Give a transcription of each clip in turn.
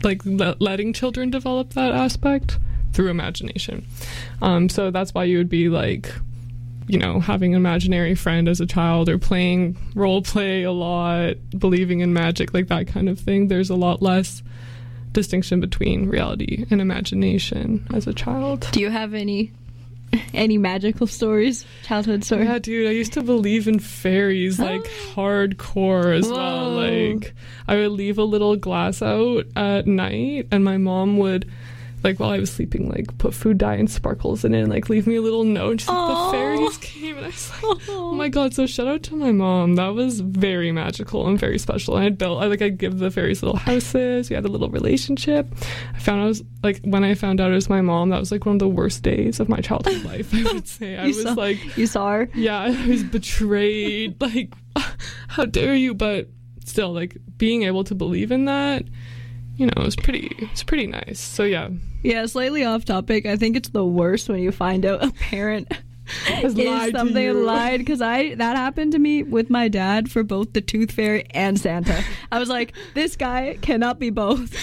like letting children develop that aspect through imagination. So that's why you would be like, you know, having an imaginary friend as a child, or playing role play a lot, believing in magic, like that kind of thing. There's a lot less distinction between reality and imagination as a child. Do you have any magical stories, childhood stories? Yeah, dude, I used to believe in fairies, like hardcore as well. Like, I would leave a little glass out at night, and my mom would, like, while I was sleeping, like, put food dye and sparkles in it and, like, leave me a little note. She's like, the fairies came. And I was like, oh my God. So shout out to my mom. That was very magical and very special. And I'd give the fairies little houses. We had a little relationship. When I found out it was my mom, that was, like, one of the worst days of my childhood life, I would say. You saw her? Yeah, I was betrayed. Like, how dare you? But still, like, being able to believe in that, you know, it's pretty nice. So yeah. Yeah, slightly off topic. I think it's the worst when you find out a parent is something lied, because that happened to me with my dad for both the Tooth Fairy and Santa. I was like, this guy cannot be both.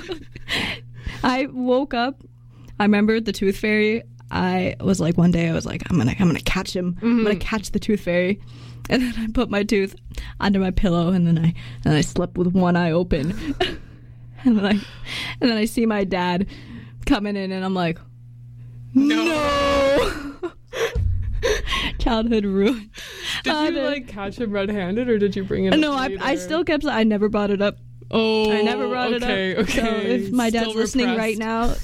I woke up. I remember the Tooth Fairy. I was like, one day I was like, I'm gonna catch him. Mm-hmm. I'm gonna catch the Tooth Fairy. And then I put my tooth under my pillow, and then I slept with one eye open. And then I see my dad coming in, and I'm like, no. Childhood ruined. Did you catch him red-handed, or did you bring it up? No, I still kept. I never brought it up. Oh, I never brought it up. Okay. So if my dad's listening right now,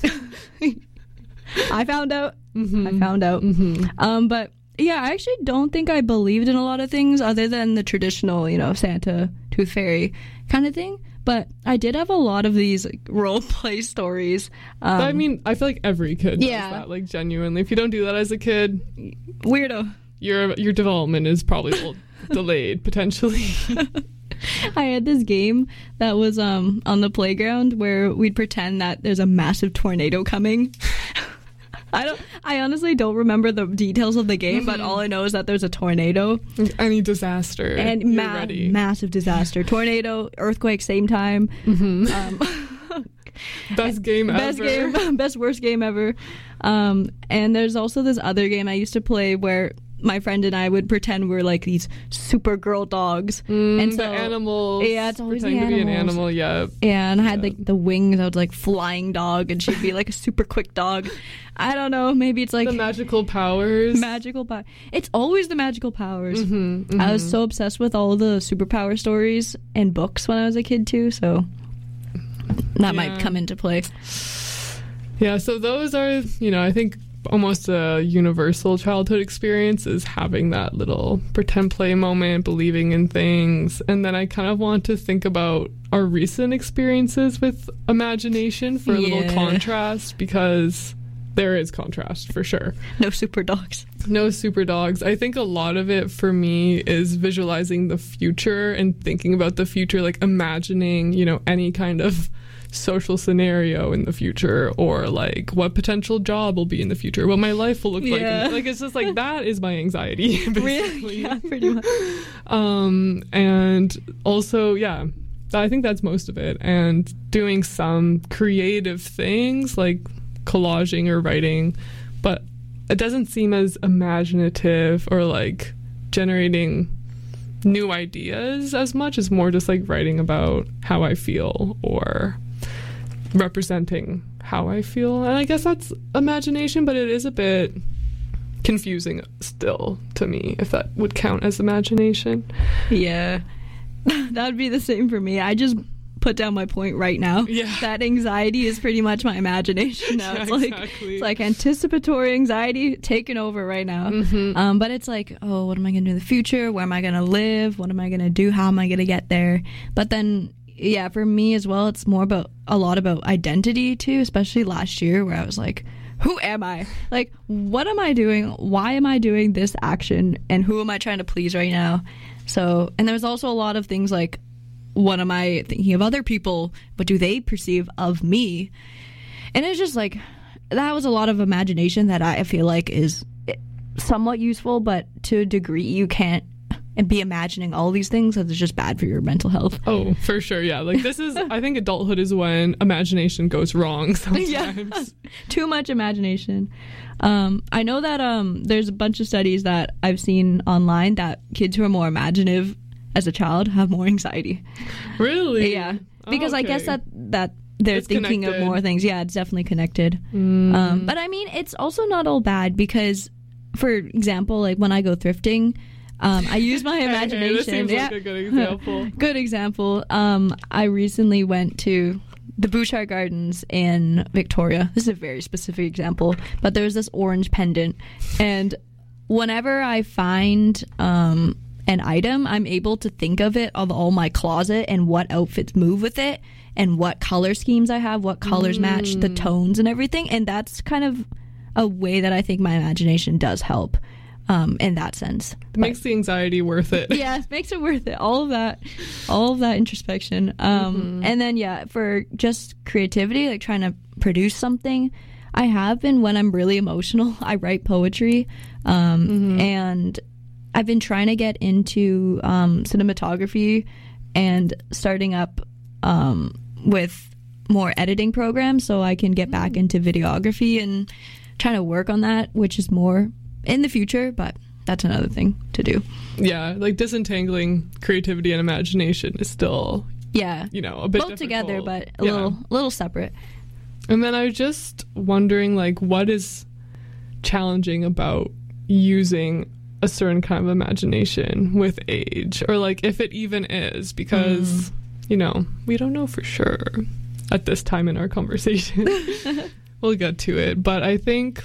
I found out. Mm-hmm. I found out. Mm-hmm. But yeah, I actually don't think I believed in a lot of things other than the traditional, you know, Santa, Tooth Fairy kind of thing. But I did have a lot of these role play stories. I mean, I feel like every kid does that, like, genuinely. If you don't do that as a kid, weirdo. Your development is probably a little delayed, potentially. I had this game that was on the playground where we'd pretend that there's a massive tornado coming. I honestly don't remember the details of the game, but all I know is that there's a tornado. Any disaster, and massive disaster. Tornado, earthquake, same time. Mm-hmm. Best game ever. Best worst game ever. And there's also this other game I used to play where my friend and I would pretend we're like these Supergirl dogs. And so, the animals. Yeah, it's always pretending the animals. to be an animal, yeah. Yeah, and I had like the wings. I was like flying dog, and she'd be like a super quick dog. I don't know. Maybe it's like the magical powers. It's always the magical powers. Mm-hmm, mm-hmm. I was so obsessed with all the superpower stories and books when I was a kid too. So that might come into play. Yeah. So those are, you know, I think almost a universal childhood experience is having that little pretend play moment, believing in things. And then I kind of want to think about our recent experiences with imagination for a little contrast, because there is contrast for sure. No super dogs. I think a lot of it for me is visualizing the future and thinking about the future, like imagining, you know, any kind of social scenario in the future, or like what potential job will be in the future, what my life will look like. Like, it's just like, that is my anxiety, basically. Yeah, pretty much. And also, I think that's most of it. And doing some creative things like collaging or writing, but it doesn't seem as imaginative or like generating new ideas as much as more just like writing about how I feel or representing how I feel. And I guess that's imagination, but it is a bit confusing still to me, if that would count as imagination. Yeah, that would be the same for me. I just put down my point right now. Yeah, that anxiety is pretty much my imagination now. Yeah, it's like anticipatory anxiety taking over right now. Mm-hmm. But it's like, oh, what am I gonna do in the future? Where am I gonna live? What am I gonna do? How am I gonna get there? But then, yeah, for me as well, it's more about a lot about identity too, especially last year, where I was like, who am I? Like, what am I doing? Why am I doing this action? And who am I trying to please right now? So, and there's also a lot of things like, what am I thinking of other people? What do they perceive of me? And it's just like, that was a lot of imagination that I feel like is somewhat useful, but to a degree you can't and be imagining all these things, that's just bad for your mental health. Oh, for sure. Yeah. Like this is, I think adulthood is when imagination goes wrong sometimes. Yeah. Too much imagination. I know that there's a bunch of studies that I've seen online that kids who are more imaginative as a child have more anxiety. Really? Yeah. Because I guess that they're it's thinking connected. of more things. Yeah, it's definitely connected. But I mean, it's also not all bad because, for example, like when I go thrifting, I use my imagination. Hey, this seems like a good example. Good example. I recently went to the Bouchard Gardens in Victoria. This is a very specific example, but there's this orange pendant, and whenever I find an item, I'm able to think of it, of all my closet and what outfits move with it and what color schemes I have, what colors match the tones and everything, and that's kind of a way that I think my imagination does help in that sense. It makes the anxiety worth it. Yeah, it makes it worth it. All of that introspection. And then, yeah, for just creativity, like trying to produce something, I have been, when I'm really emotional, I write poetry. And I've been trying to get into cinematography and starting up with more editing programs so I can get back into videography and trying to work on that, which is more in the future, but that's another thing to do. Yeah, like disentangling creativity and imagination is still, a bit both difficult. together, but a little separate. And then I was just wondering, like, what is challenging about using a certain kind of imagination with age, or like if it even is, because we don't know for sure at this time in our conversation. We'll get to it, but I think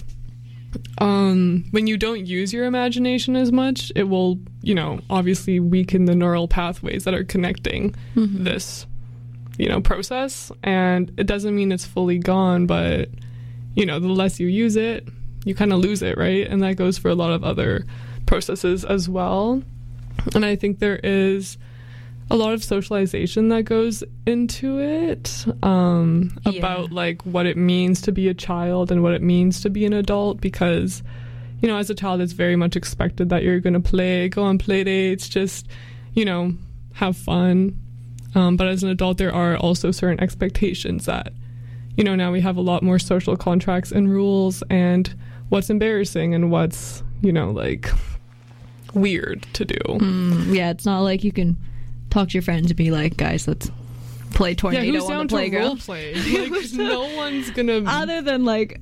when you don't use your imagination as much, it will, obviously weaken the neural pathways that are connecting this, process. And it doesn't mean it's fully gone, but, the less you use it, you kind of lose it, right? And that goes for a lot of other processes as well. And I think there is a lot of socialization that goes into it about like what it means to be a child and what it means to be an adult, because as a child it's very much expected that you're going to go on play dates, just have fun, but as an adult there are also certain expectations that now we have a lot more social contracts and rules, and what's embarrassing and what's like weird to do. It's not like you can talk to your friends and be like, guys, let's play tornado who's on down the playground. To role play? Like, no one's gonna. Other than like.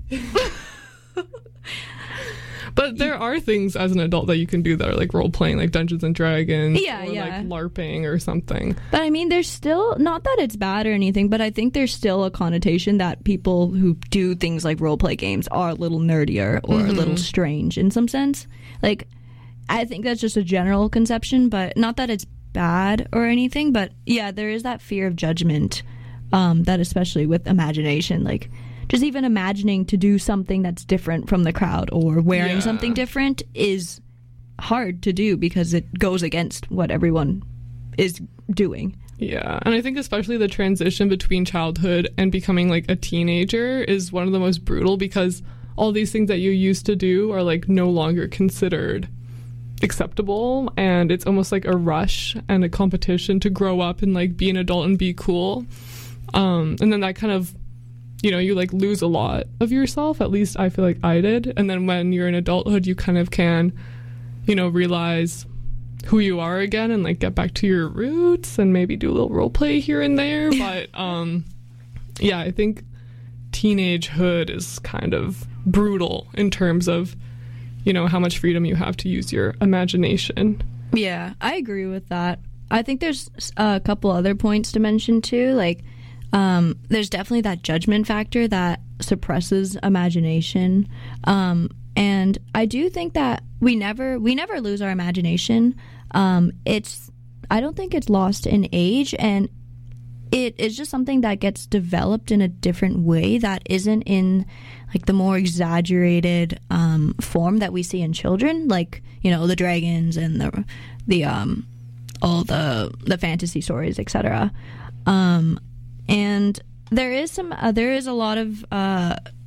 But there are things as an adult that you can do that are like role playing, like Dungeons and Dragons, or like LARPing or something. But I mean, there's still, not that it's bad or anything, but I think there's still a connotation that people who do things like role play games are a little nerdier or a little strange in some sense. Like, I think that's just a general conception, but not that it's bad or anything, but yeah, there is that fear of judgment, that especially with imagination, like just even imagining to do something that's different from the crowd or wearing something different is hard to do because it goes against what everyone is doing. Yeah, and I think especially the transition between childhood and becoming like a teenager is one of the most brutal, because all these things that you used to do are like no longer considered acceptable, and it's almost like a rush and a competition to grow up and like be an adult and be cool, and then that kind of you like lose a lot of yourself. At least I feel like I did. And then when you're in adulthood, you kind of can realize who you are again and like get back to your roots and maybe do a little role play here and there. But I think teenagehood is kind of brutal in terms of how much freedom you have to use your imagination. Yeah, I agree with that. I think there's a couple other points to mention too. Like, there's definitely that judgment factor that suppresses imagination. And I do think that we never lose our imagination. I don't think it's lost in age, and it is just something that gets developed in a different way that isn't in like the more exaggerated form that we see in children, like the dragons and the all the fantasy stories, etc. And there is a lot of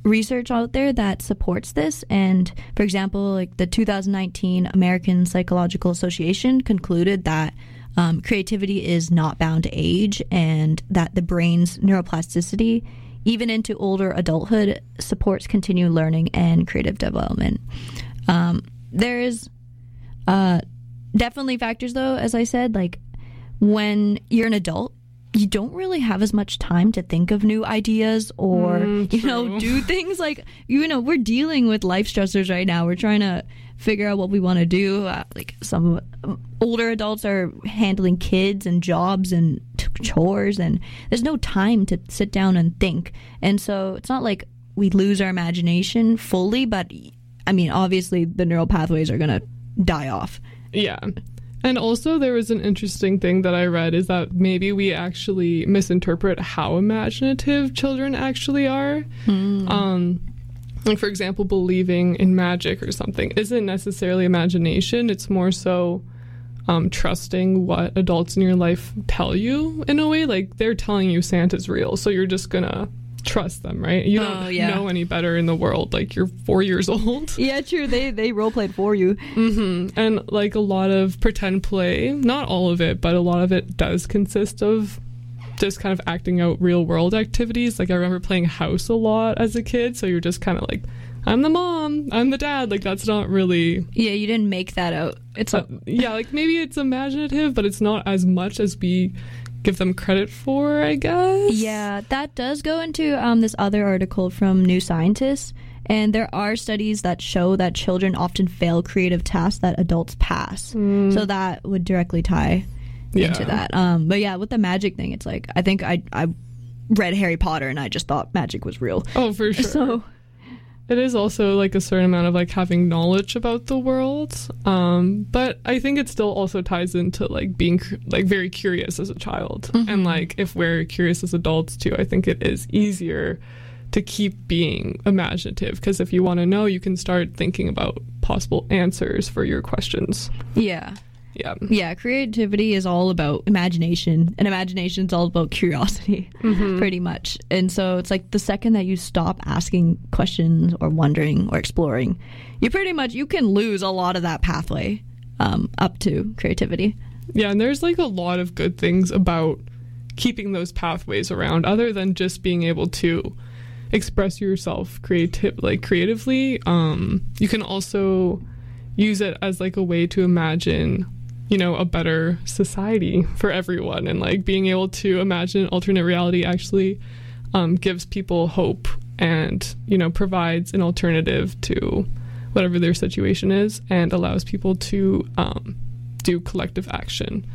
research out there that supports this. And for example, like the 2019 American Psychological Association concluded that creativity is not bound to age, and that the brain's neuroplasticity, even into older adulthood, supports continued learning and creative development. There is definitely factors, though, as I said, like when you're an adult, you don't really have as much time to think of new ideas or, do things like, we're dealing with life stressors right now. We're trying to figure out what we want to do. Like some older adults are handling kids and jobs and chores, and there's no time to sit down and think. And so it's not like we lose our imagination fully, but I mean, obviously the neural pathways are going to die off. Yeah. And also there was an interesting thing that I read is that maybe we actually misinterpret how imaginative children actually are. Like, for example, believing in magic or something isn't necessarily imagination. It's more so trusting what adults in your life tell you in a way. Like, they're telling you Santa's real, so you're just gonna trust them, right? You don't know any better in the world. Like, you're 4 years old. Yeah, true. They role played for you. And like a lot of pretend play, not all of it, but a lot of it does consist of just kind of acting out real world activities. Like, I remember playing house a lot as a kid, so you're just kind of like, I'm the mom, I'm the dad. Like, that's not really... Yeah, you didn't make that out. It's yeah, like maybe it's imaginative, but it's not as much as we give them credit for, I guess. Yeah, that does go into this other article from New Scientist, and there are studies that show that children often fail creative tasks that adults pass. So that would directly tie into that. But yeah, with the magic thing, it's like, I think I read Harry Potter and I just thought magic was real. Oh, for sure. So it is also like a certain amount of like having knowledge about the world, but I think it still also ties into like being like very curious as a child. And like if we're curious as adults too, I think it is easier to keep being imaginative, because if you want to know, you can start thinking about possible answers for your questions. Yeah, creativity is all about imagination, and imagination is all about curiosity, pretty much. And so it's like the second that you stop asking questions or wondering or exploring, you can lose a lot of that pathway up to creativity. Yeah, and there's like a lot of good things about keeping those pathways around, other than just being able to express yourself creatively. You can also use it as like a way to imagine, a better society for everyone, and like being able to imagine an alternate reality actually gives people hope and, provides an alternative to whatever their situation is, and allows people to do collective action.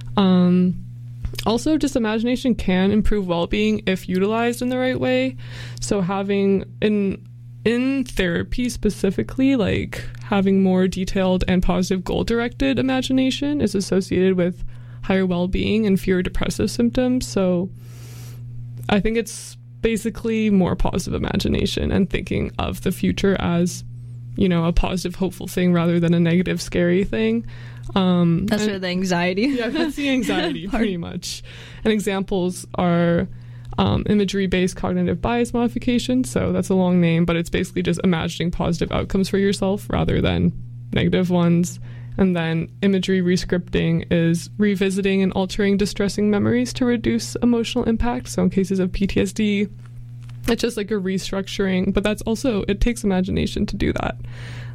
Also, just imagination can improve well-being if utilized in the right way. So having in therapy specifically, like having more detailed and positive goal-directed imagination is associated with higher well-being and fewer depressive symptoms. So I think it's basically more positive imagination and thinking of the future as, a positive, hopeful thing rather than a negative, scary thing. That's where the anxiety. Yeah, that's the anxiety pretty much. And examples are imagery-based cognitive bias modification. So that's a long name, but it's basically just imagining positive outcomes for yourself rather than negative ones. And then imagery rescripting is revisiting and altering distressing memories to reduce emotional impact. So in cases of PTSD, it's just like a restructuring, but that's also, it takes imagination to do that.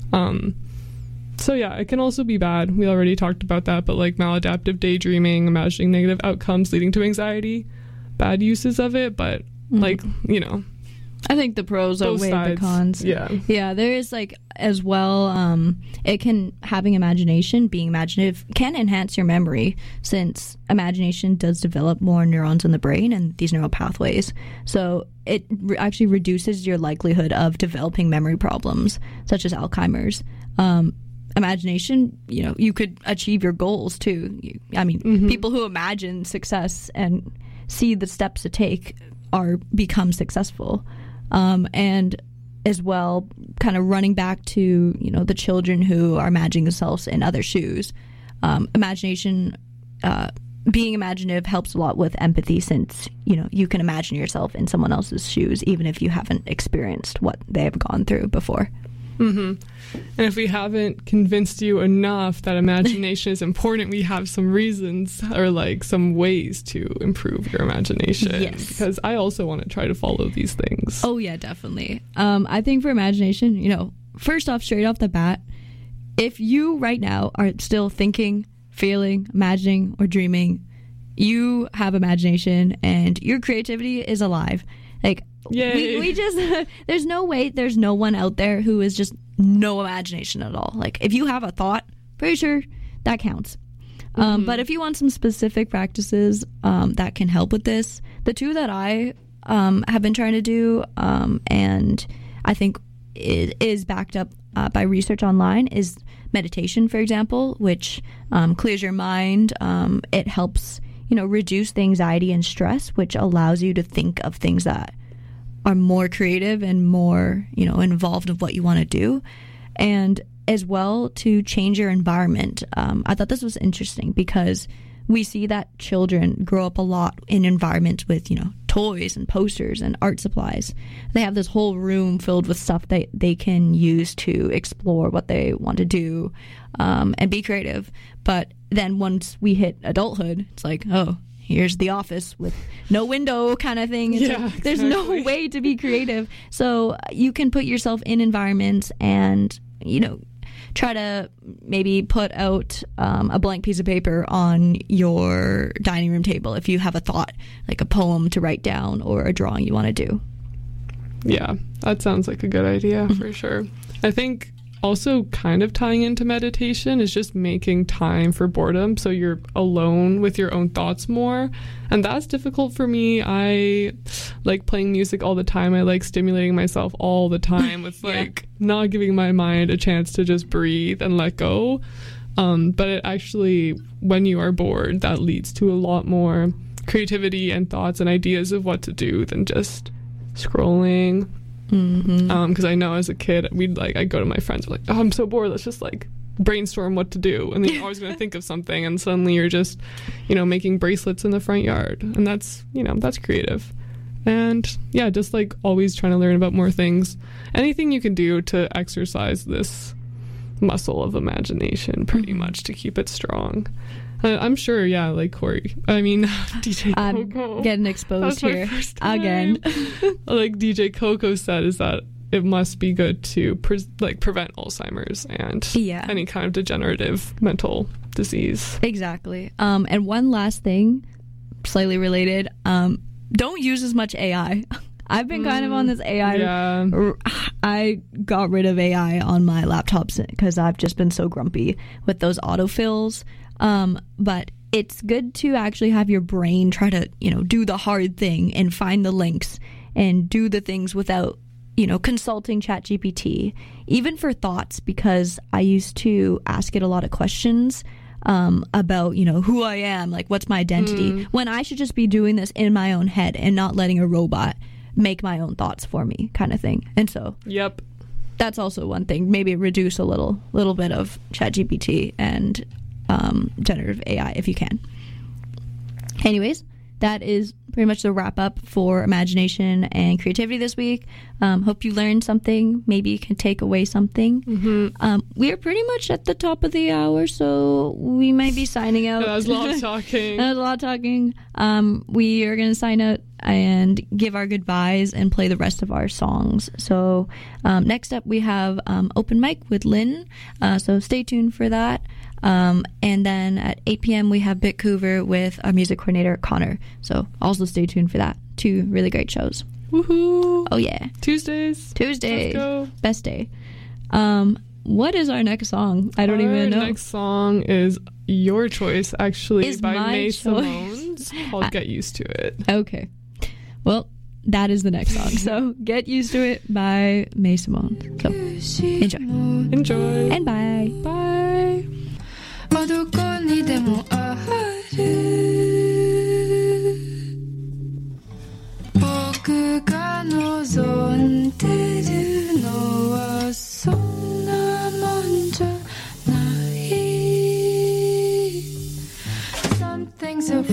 So yeah, it can also be bad. We already talked about that, but like maladaptive daydreaming, imagining negative outcomes leading to anxiety, bad uses of it, but like, I think the pros outweigh the cons. Yeah, there is like as well, it can, having imagination, being imaginative, can enhance your memory, since imagination does develop more neurons in the brain and these neural pathways. So it actually reduces your likelihood of developing memory problems, such as Alzheimer's. Imagination, you could achieve your goals too. People who imagine success and see the steps to take become successful. And as well, kind of running back to, the children who are imagining themselves in other shoes. Imagination being imaginative helps a lot with empathy, since you can imagine yourself in someone else's shoes even if you haven't experienced what they have gone through before. And if we haven't convinced you enough that imagination is important, we have some reasons or like some ways to improve your imagination. Yes. Because I also want to try to follow these things. Oh yeah, definitely. I think for imagination, first off, straight off the bat, if you right now are still thinking, feeling, imagining, or dreaming, you have imagination and your creativity is alive. Like, yay. we just there's no one out there who is just no imagination at all. Like, if you have a thought, pretty sure that counts. But if you want some specific practices that can help with this, the two that I have been trying to do, and I think is backed up by research online, is meditation, for example, which clears your mind. It helps reduce the anxiety and stress, which allows you to think of things that are more creative and more, involved of what you want to do. And as well, to change your environment. I thought this was interesting because we see that children grow up a lot in environments with, toys and posters and art supplies. They have this whole room filled with stuff that they can use to explore what they want to do and be creative. But then once we hit adulthood, it's like, oh, here's the office with no window kind of thing. It's like, there's no way to be creative. So you can put yourself in environments and, try to maybe put out a blank piece of paper on your dining room table if you have a thought, like a poem to write down or a drawing you want to do. Yeah, that sounds like a good idea for sure. I think also kind of tying into meditation is just making time for boredom, so you're alone with your own thoughts more, and that's difficult for me. I like playing music all the time. I like stimulating myself all the time with like not giving my mind a chance to just breathe and let go. But it actually, when you are bored, that leads to a lot more creativity and thoughts and ideas of what to do than just scrolling. Because I know as a kid, I'd go to my friends, like, oh, I'm so bored, let's just like brainstorm what to do, and then you're always going to think of something, and suddenly you're just making bracelets in the front yard, and that's that's creative. And yeah, just like always trying to learn about more things, anything you can do to exercise this muscle of imagination pretty much to keep it strong. I'm sure, like Corey. I mean, DJ Coco. I'm getting exposed here again. Like DJ Coco said, is that it must be good to prevent Alzheimer's and any kind of degenerative mental disease. Exactly. And one last thing, slightly related, don't use as much AI. I've been kind of on this AI. Yeah. I got rid of AI on my laptops because I've just been so grumpy with those autofills. But it's good to actually have your brain try to, do the hard thing and find the links and do the things without, consulting ChatGPT, even for thoughts, because I used to ask it a lot of questions about, who I am, like what's my identity, when I should just be doing this in my own head and not letting a robot make my own thoughts for me, kind of thing. And so that's also one thing. Maybe reduce a little bit of ChatGPT and generative AI if you can. Anyways, that is pretty much the wrap up for imagination and creativity this week. Hope you learned something. Maybe you can take away something. We are pretty much at the top of the hour, so we might be signing out. That was a lot of talking. That was a lot of talking. We are going to sign out and give our goodbyes and play the rest of our songs. So next up we have Open Mic with Lynn, so stay tuned for that. And then at 8 p.m. we have Bitcouver with our music coordinator Connor, so also stay tuned for that. 2 really great shows. Woohoo! Oh yeah, Tuesdays, let's go. Best day. What is our next song? I don't even know. Our next song is your choice, actually, is by my May choice. Simone. It's called Get Used to It. Okay, well, that is the next song. So Get Used to It by May Simone. So enjoy and bye. Bye. どこにでもある僕が望んでるのはそんなもんじゃない Some things are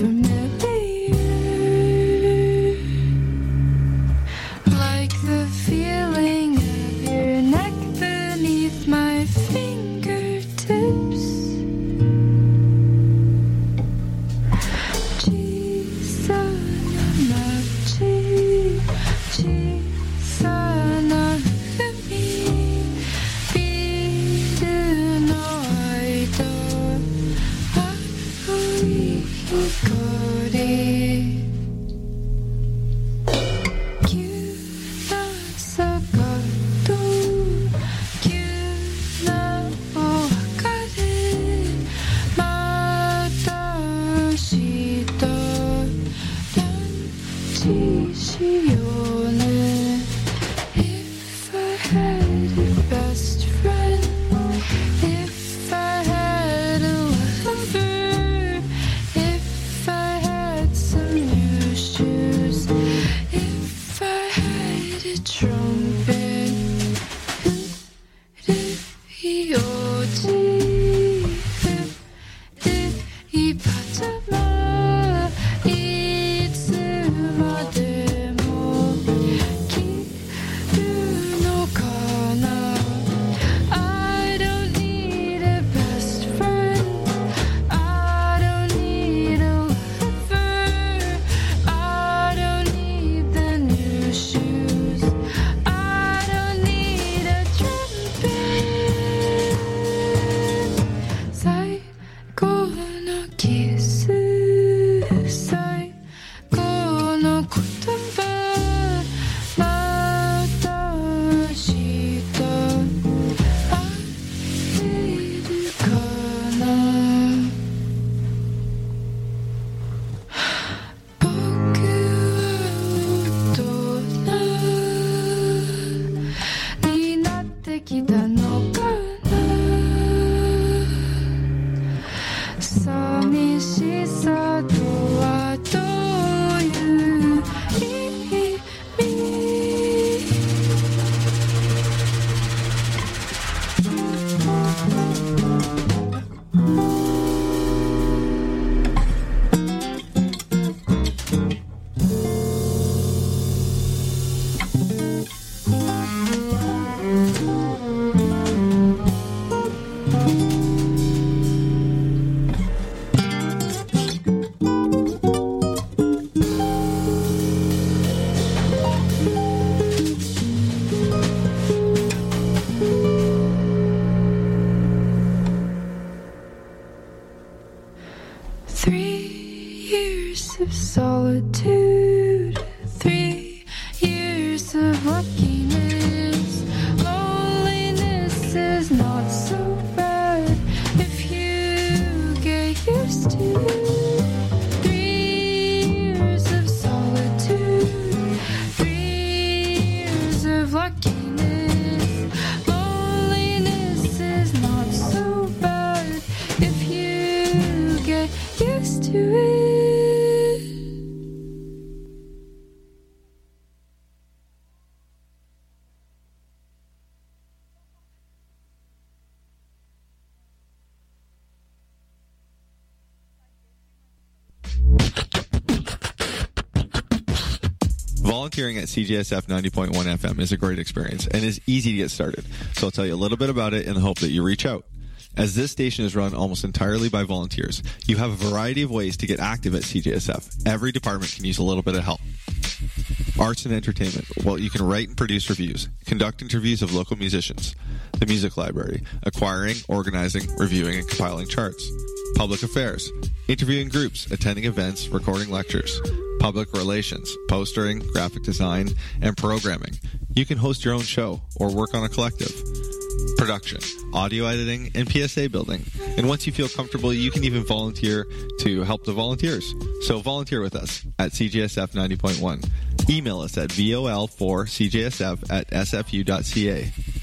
the trumpet. 이 오지 이 파자마いつまでも着るのかな I don't need a best friend I don't need a lover I don't need the new shoes I don't need a trumpet 最高のキス最高の言葉また明日会えるかな僕は大人になってきたのかな寂しさとはどういう意味 3 years of solitude 3 years of luckiness loneliness is not so bad if you get used to it 3 years of solitude 3 years of luckiness loneliness is not so bad if you get used to it Volunteering at CJSF 90.1 FM is a great experience and is easy to get started. So I'll tell you a little bit about it in the hope that you reach out. As this station is run almost entirely by volunteers, you have a variety of ways to get active at CJSF. Every department can use a little bit of help. Arts and entertainment. Well, you can write and produce reviews, conduct interviews of local musicians, the music library, acquiring, organizing, reviewing, and compiling charts. Public affairs. Interviewing groups, attending events, recording lectures. Public relations, postering, graphic design, and programming. You can host your own show or work on a collective. Production, audio editing, and PSA building. And once you feel comfortable, you can even volunteer to help the volunteers. So volunteer with us at CJSF 90.1. Email us at vol4cjsf@sfu.ca.